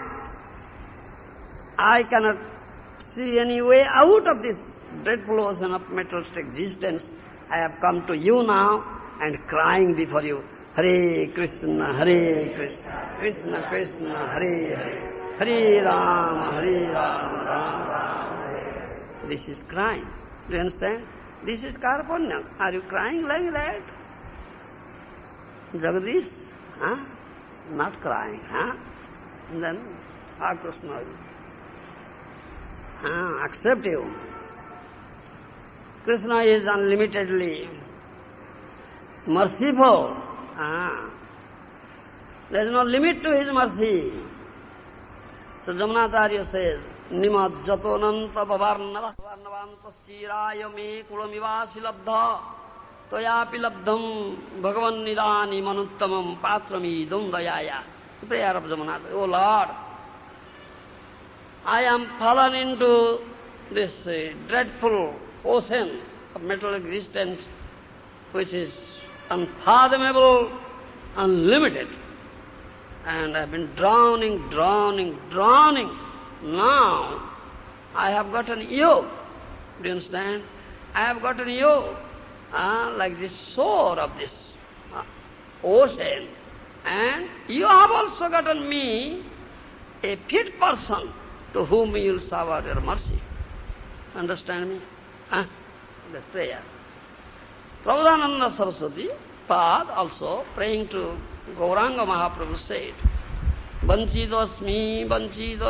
I cannot see any way out of this dreadful ocean of materialistic existence. I have come to you now and crying before you, Hare Krishna, Krishna Krishna, Hare Hare, Hare Rama, Rama Rama. This is crying. Do you understand? This is Karpanya. Are you crying like that? Jagadish? Not crying. And then, Krishna will accept you. Krishna is unlimitedly merciful. There is no limit to his mercy. So Jamunacharya says, Nimad jatonanta bhavarnavanta siraya me kulamivasi labdha toyapi labdham bhagavan nidani manuttamam patrami dundayaya. The prayer of Jamunacharya. O Lord, I am fallen into this dreadful ocean of material existence which is unfathomable, unlimited. And I have been drowning. Now, I have gotten you. Do you understand? I have gotten you like the shore of this ocean. And you have also gotten me, a fit person to whom you will shower your mercy. Understand me? That's prayer. Prabhupada Saraswati Pad also praying to Gauranga Mahaprabhu said, Vanchidosmi na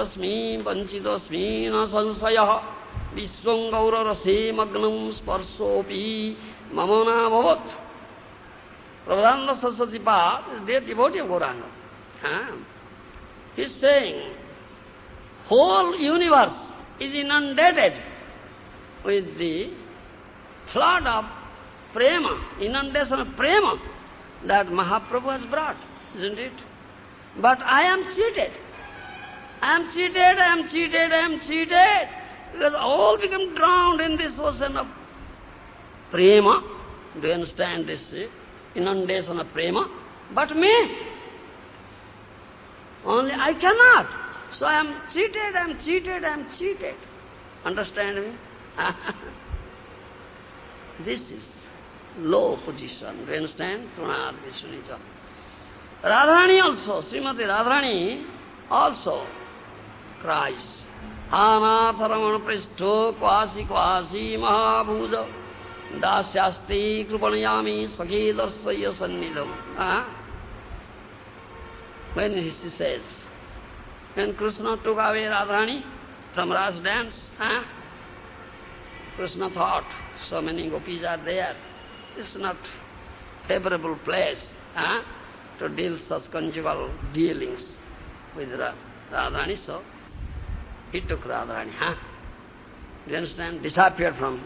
sansayah Vishwam Gaura Rase Magnam Sparsopi Mamana Bhavat. Prabhupada Saraswati Pad is their devotee of Gauranga. He's saying, whole universe is inundated with the flood of prema, inundation of prema that Mahaprabhu has brought, isn't it? But I am cheated. I am cheated, I am cheated, I am cheated. Because all become drowned in this ocean of prema. Do you understand this inundation of prema? But me, only I cannot. So I am cheated, I am cheated, I am cheated. Understand me? This is low position. Do you understand? Trunad Vishunija. Radharani also, Srimati Radharani also cries. Anatharamana pristho kvasi kvasi mahabhuja dasyasti krupanayami sakhi darsaya sannidham. When she says, when Krishna took away Radharani from Ras dance, Krishna thought, so many gopis are there, it's not favorable place to deal such conjugal dealings with Radharani, so he took Radharani. Do you understand? Disappeared from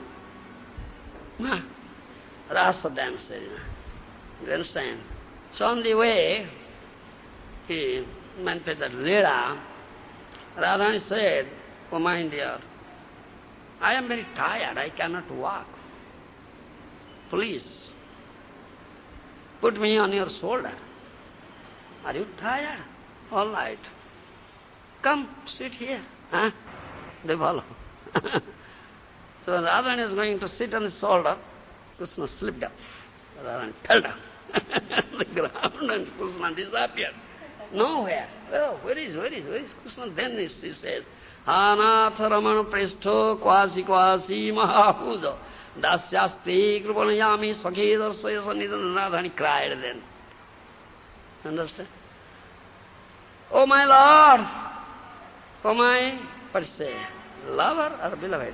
Rasa dance arena. Do you understand? So on the way, he went to the Leela. Radharani said, oh my dear, I am very tired, I cannot walk. Please, put me on your shoulder. Are you tired? All right. Come, sit here. They follow. So Radharani is going to sit on his shoulder. Krishna slipped up. Radharani fell down on the ground and Krishna disappeared. Nowhere. Oh, where is Krishna? Then he says, Anatharamana prestho kvasi kvasi mahapuja dasyasti krupanayami sakhi darsaya sannidham. Radharani cried then. Understand? Oh my Lord! Oh my, what say, lover or beloved?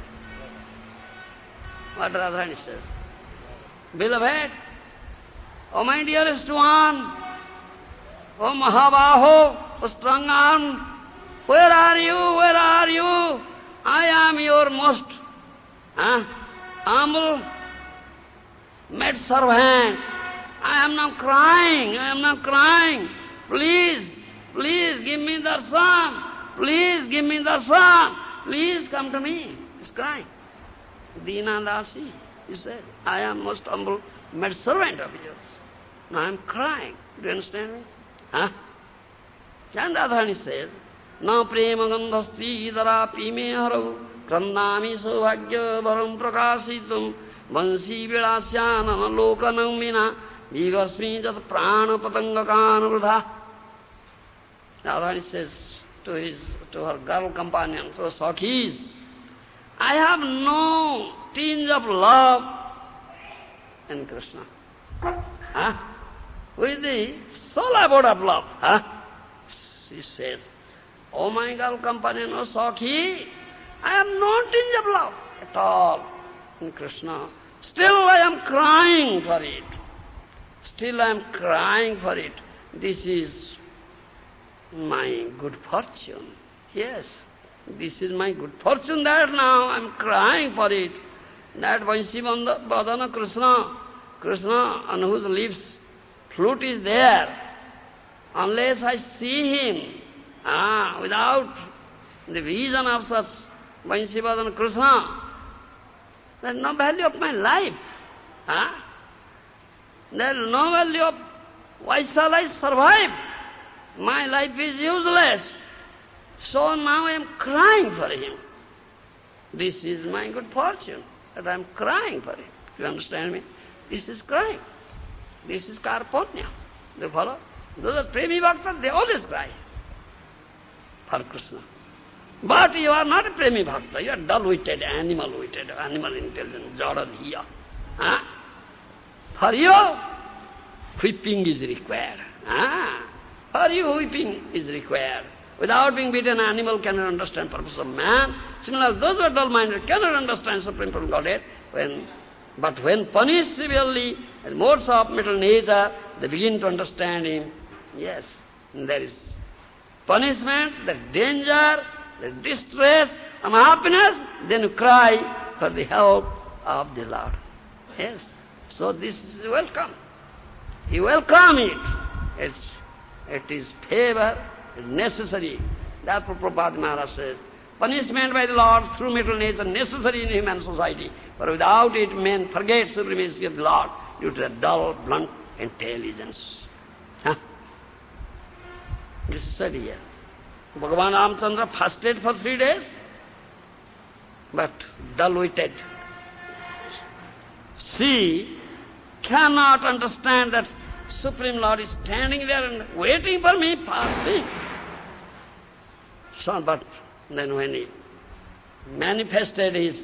What Radharani says? Beloved, oh my dearest one, oh Mahabaho, oh strong arm, where are you, where are you? I am your most humble maid servant. I am now crying, I am now crying. Please, please give me darshan. Please give me darshan. Please come to me. He's crying. Dina Dasi, he said, I am most humble maid servant of yours. Now I am crying. Do you understand me? Chandradharani says, Na prema gandhasti idara pime harau krandami saubhagya varam prakasitum vansi vilasyanam lokanam mina vivarsmi jat prana patangakan vruddha. Radharani says to her girl companion, so Sakhis, I have no tinge of love in Krishna. With the sole abode of love. She says, oh my girl companion, oh Sakhi, I have no tinge of love at all in Krishna. Still I am crying for it. Still I am crying for it. This is my good fortune. Yes, this is my good fortune that now I am crying for it. That Vanshivadana Krishna on whose lips flute is there, unless I see him, without the vision of such Vanshivadana Krishna, there is no value of my life. There is no value of why shall I survive? My life is useless. So now I am crying for him. This is my good fortune, that I am crying for him. You understand me? This is crying. This is karponya. Do you follow? Those are premi bhaktas, they always cry for Krishna. But you are not a premi bhakta, you are dull-witted, animal-witted, animal-intelligent, jada-dhiya. For you, whipping is required. For you, whipping is required. Without being beaten, an animal cannot understand the purpose of man. Similarly, those who are dull-minded cannot understand Supreme Personal Godhead. But when punished severely, as modes of mental nature, they begin to understand him. Yes, there is punishment, there is danger, there is distress, unhappiness, then you cry for the help of the Lord. Yes. So this is welcome. You welcome it. It is favor, it is necessary. Therefore Prabhupada Maharaj says, punishment by the Lord through material nature necessary in human society, for without it men forget supremacy of the Lord due to the dull, blunt intelligence. Huh? This is said here. Bhagavan Ramchandra fasted for 3 days, but dull-witted. She cannot understand that Supreme Lord is standing there and waiting for me, fasting. So, but then when he manifested his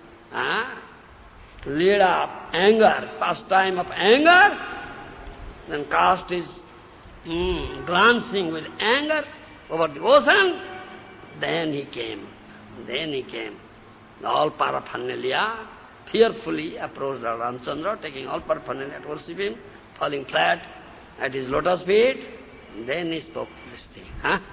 leela of anger, pastime of anger, then cast his glancing with anger over the ocean, then he came. All paraphernalia fearfully approached Lord Ramchandra, taking all paraphernalia to worship him, falling flat at his lotus feet. Then he spoke this thing.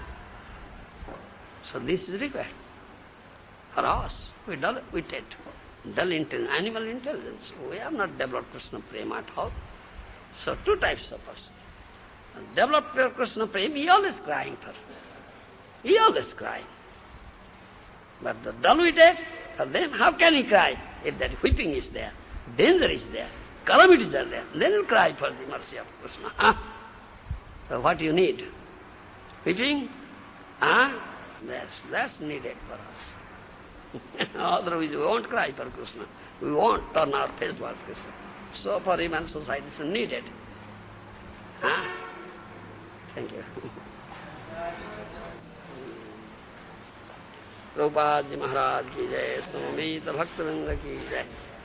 So this is required for us. We dull-witted, dull intelligence, animal intelligence. We have not developed Krishna Prema at all. So 2 types of us. Developed Krishna Prema, he always crying for. He always crying. But the dull-witted, for them, how can he cry? If that whipping is there, danger is there, calamities are there, then he'll cry for the mercy of Krishna. So what you need? Whipping? That's needed for us. Otherwise we won't cry for Krishna. We won't turn our face towards Krishna. So for human society it's needed. Thank you. Prabhupada Ji Maharaj ki jai, Samavita Bhaktivinoda ki jai.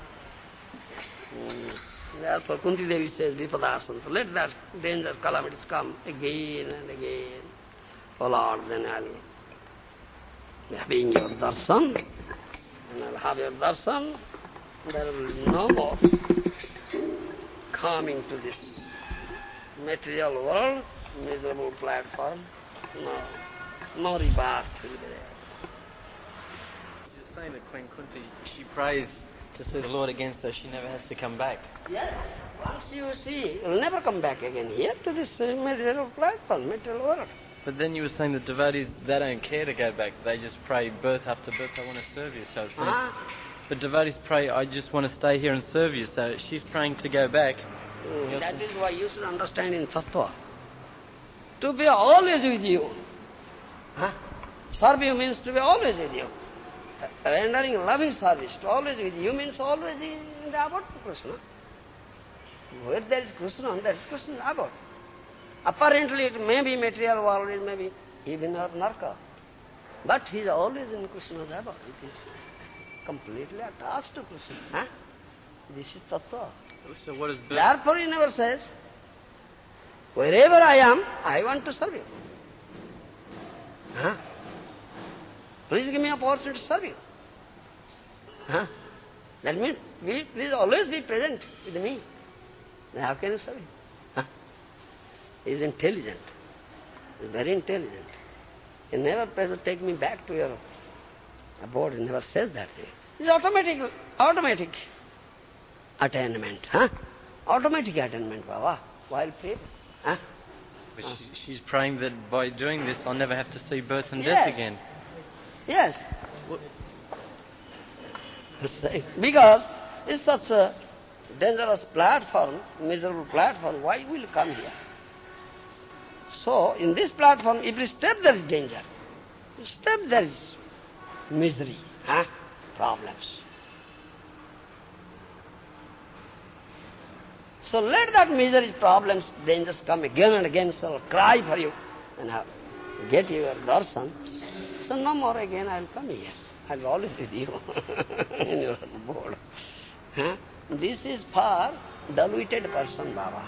Therefore Kunti Devi says, Vipadasana, so let that danger, calamities come again and again. Oh Lord, then I'll be having your darshan, and I'll have your darshan. There will be no more coming to this material world, miserable platform. No rebirth will be there. You're saying that Queen Kunti, she prays to see the Lord again so she never has to come back. Yes. Once you see, you'll never come back again here to this material platform, material world. But then you were saying that devotees, they don't care to go back. They just pray birth after birth, I want to serve you. So it's But devotees pray, I just want to stay here and serve you. So she's praying to go back. That is why you should understand in Tattva. To be always with you. Serve you means to be always with you. Rendering loving service to always with you means always in the abode of Krishna. Where there is Krishna, there is Krishna abode. Apparently it may be material world, it may be even or narka. But he is always in Krishna's abode. It is completely attached to Krishna. This is Tattva. So what is birth? Therefore he never says, wherever I am, I want to serve you. Please give me an opportunity to serve you. That means, please always be present with me. Then how can you serve him? He is intelligent. He is very intelligent. He never says, take me back to your abode. He never says that thing. It is automatic attainment. Automatic attainment, Baba, while praying. But she's praying that by doing this, I'll never have to see birth and death again. Yes. Because it's such a dangerous platform, miserable platform, why will you come here? So, in this platform, every step there is danger. Every step there is misery, problems. So let that misery, problems, dangers come again and again, so I'll cry for you and I'll get your darshan. So no more again I'll come here. I'll be always with you in your abode. This is for dull-witted person, Baba.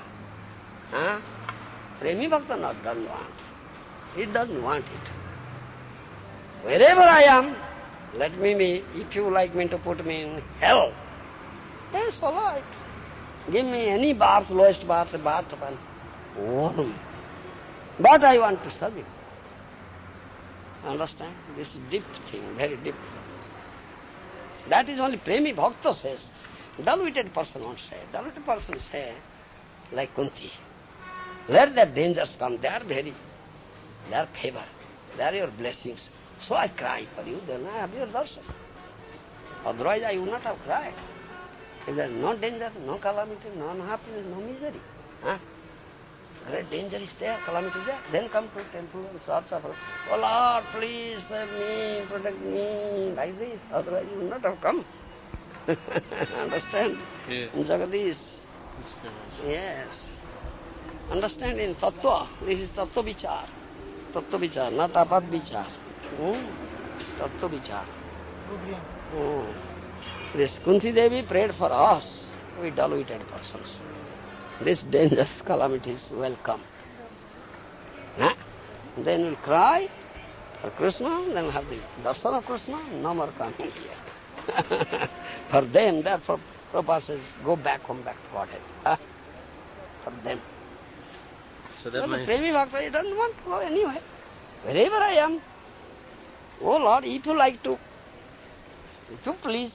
Premi Bhakta not doesn't want. He doesn't want it. Wherever I am, let me be. If you like me to put me in hell, yes, all right. Give me any bath, lowest bath, a bath of an worm. But I want to serve you. Understand? This is deep thing, very deep. That is only Premi Bhakta says. Dull-witted person won't say. Dull-witted person say, like Kunti, let their dangers come, they are favor, they are your blessings. So I cry for you, then I have your darshan. Otherwise I would not have cried. If there is no danger, no calamity, no unhappiness, no misery. Great danger is there, calamity is there, then come to temple and suffer. Oh Lord, please save me, protect me, like this. Otherwise you would not have come. Understand? Yeah. Jagadish. Yes. Understand in Tattva, this is Tattva Vichar. Tattva Vichar, not Apat Vichar. Tattva Vichar. This Kunti Devi prayed for us, we dull-witted persons. This dangerous calamities will come. Then we'll cry for Krishna, then have the darshan of Krishna, no more coming here. For them, therefore, Prabhupada says, go back home, back to Godhead. For them. So that means... The Premi Bhakta, he doesn't want to go anywhere. Wherever I am, oh Lord, if you like to, if you please,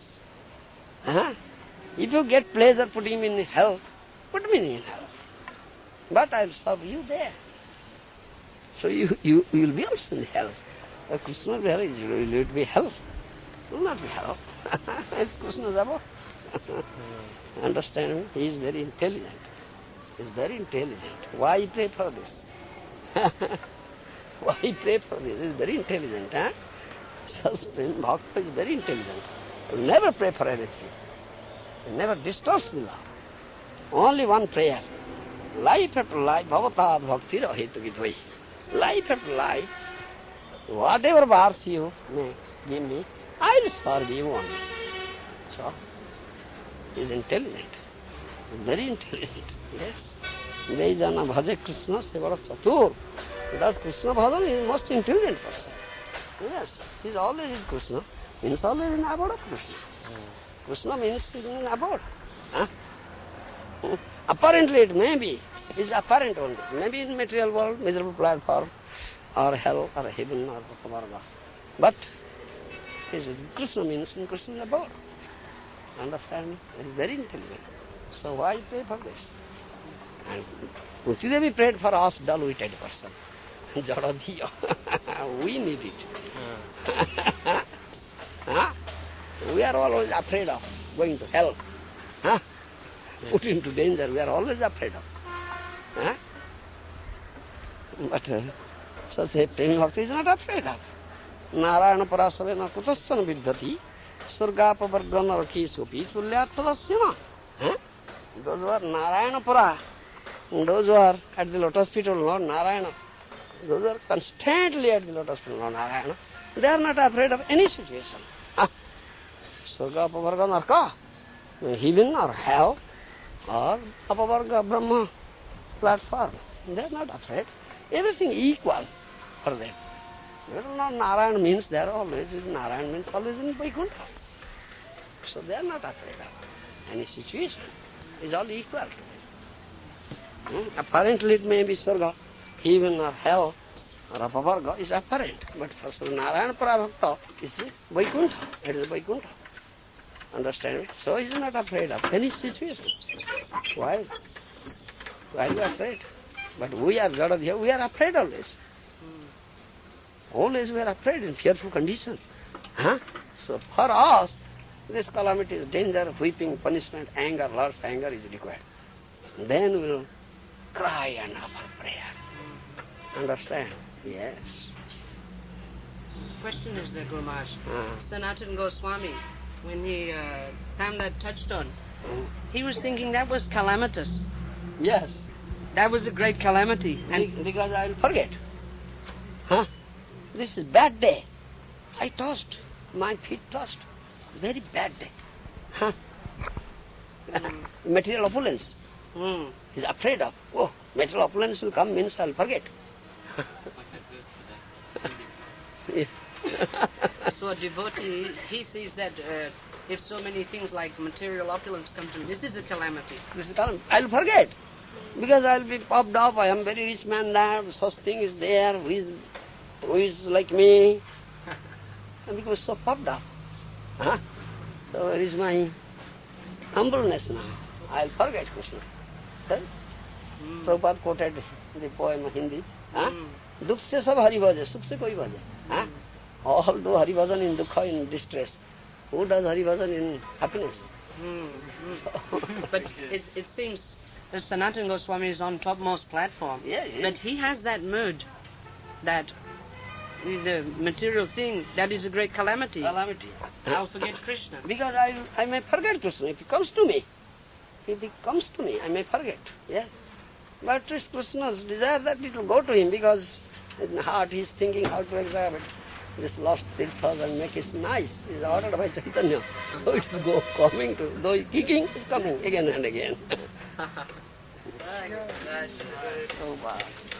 if you get pleasure putting me in hell, put me in hell. But I'll serve you there. So you will be also in hell. Krishna will be hell, will it be hell? It will not be hell. It's Krishna's above. Understand me? He is very intelligent. He is very intelligent. Why pray for this? Why pray for this? He is very intelligent. Such Bhakta is very intelligent. He will never pray for anything. He never distorts the law. Only one prayer. Life after life, bhavatad bhakti rahitu vidvai. Life after life, whatever birth you may give me, I will serve you only. So, he is intelligent. Very intelligent. Yes. Jana bhaja Krishna sevara chatur. He does Krishna bhajan, he is the most intelligent person. Yes. He is always in Krishna. Means always in abode of Krishna. Krishna means in abode. Apparently it may be. It is apparent only. Maybe in material world, miserable platform, or hell, or heaven, or whatever. But Krishna means in Krishna's abode. Understand me? It is very intelligent. So why pray for this? And Kunti Devi prayed for us, dull-witted person. Jadadiya. We need it. We are always afraid of going to hell. Put into danger, we are always afraid of. But such a Premi Bhakti is not afraid of. Narayana parasavena kutasana viddhati surgapa vargana raki sopi tulyartadasyana. Those who are Narayana para, those who are at the lotus feet of Lord Narayana, those who are constantly at the lotus feet of Lord Narayana, they are not afraid of any situation. Surgapa vargana raka, heaven or hell, or apavarga Brahma platform. They are not afraid. Everything equal for them. Narayana means they are always, Narayana means always in Vaikuntha. So they are not afraid of any situation. It is all equal to them. Apparently it may be Swarga, heaven or hell, or apavarga is apparent. But for Narayana Parabhakta, it is Vaikuntha. It is Vaikuntha. Understand me? So he is not afraid of any situation. Why? Why are you afraid? But we are Jadadhiya, we are afraid always. Always we are afraid in fearful condition. So for us, this calamity is danger, weeping, punishment, anger, Lord's anger is required. Then we will cry and offer prayer. Understand? Yes. Question is there, Guru Maharaj. Sanatana Goswami, when he found that touchstone, he was thinking that was calamitous. Yes. That was a great calamity. And because I will forget. This is bad day. I tossed. My feet tossed. Very bad day. Material opulence. He's afraid of. Oh, material opulence will come means I'll forget. So a devotee, he sees that if so many things like material opulence come to him, this is a calamity. This is calamity. I'll forget. Because I'll be puffed up, I am very rich man now, such thing is there, who is like me? I become so puffed up. Huh? So where is my humbleness now? I'll forget Krishna. Huh? Prabhupada quoted the poem of Hindi. Dukh se sab hari bhaja, sukh se koi bhaja. All do hari bhajan in dukha, in distress. Who does hari bhajan in happiness? But it seems that Sanatana Goswami is on topmost platform. Yeah, but he has that mood that the material thing, that is a great calamity. Calamity. I'll forget Krishna. Because I may forget Krishna if he comes to me. If he comes to me, I may forget. Yes. But it's Krishna's desire that it will go to him, because in the heart he is thinking how to exhibit this lost tirthas and make it nice. It is ordered by Chaitanya. So it's coming to, though he's kicking, it's coming again and again. So bad.